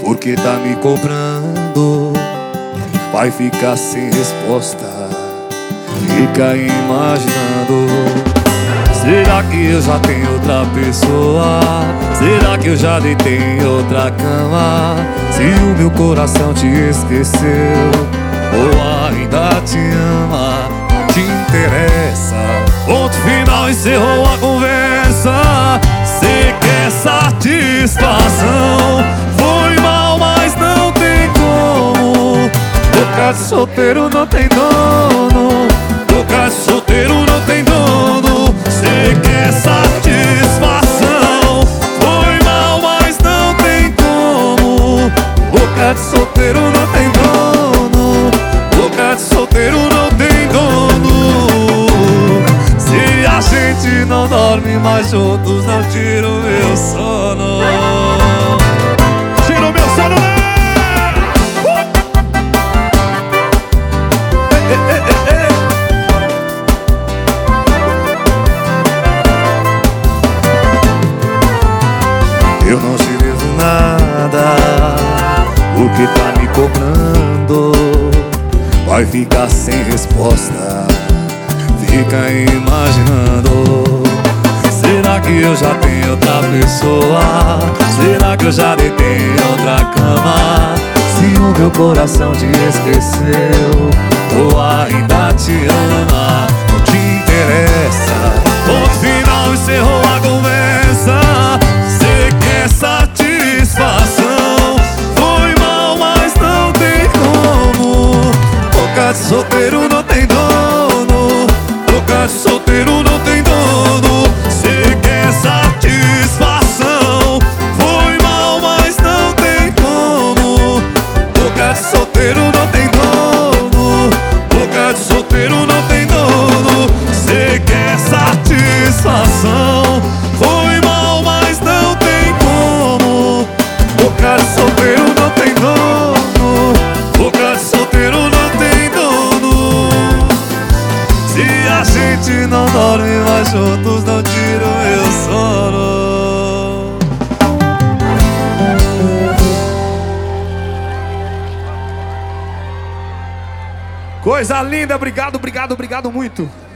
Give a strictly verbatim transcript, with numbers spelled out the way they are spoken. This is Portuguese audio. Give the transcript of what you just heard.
Porque tá me cobrando, vai ficar sem resposta. Fica imaginando, será que eu já tenho outra pessoa? Será que eu já deitei em outra cama? Se o meu coração te esqueceu ou ainda te ama, não te interessa. Ponto final, encerrou a conversa. Cê quer satisfação, foi mal, mas não tem como. Boca de solteiro não tem dono, boca de solteiro não tem dono. Cê quer satisfação, foi mal, mas não tem como. Boca de solteiro não tem dono, boca de solteiro não tem dono. Se a gente não dorme mais juntos, não tira o meu sono. Tira o meu sono, né? Eu não te devo nada, o que tá me cobrando vai ficar sem resposta. Fica imaginando, será que eu já tenho outra pessoa? Será que eu já deitei em outra cama? Se o meu coração te esqueceu ou ainda te ama, não te interessa. Ponto final, encerrou a conversa. Cê quer satisfação, foi mal, mas não tem como. Boca de solteiro não tem dono, boca de solteiro não tem dono. Cê quer satisfação, foi mal, mas não tem como. Boca de solteiro não tem dono, boca de solteiro não tem dono. Cê quer satisfação, foi mal, mas não tem como. Boca de solteiro não tem dono, boca de solteiro não tem dono. Se a gente não dorme mais juntos, não tira o meu sono. Coisa linda, obrigado, obrigado, obrigado muito.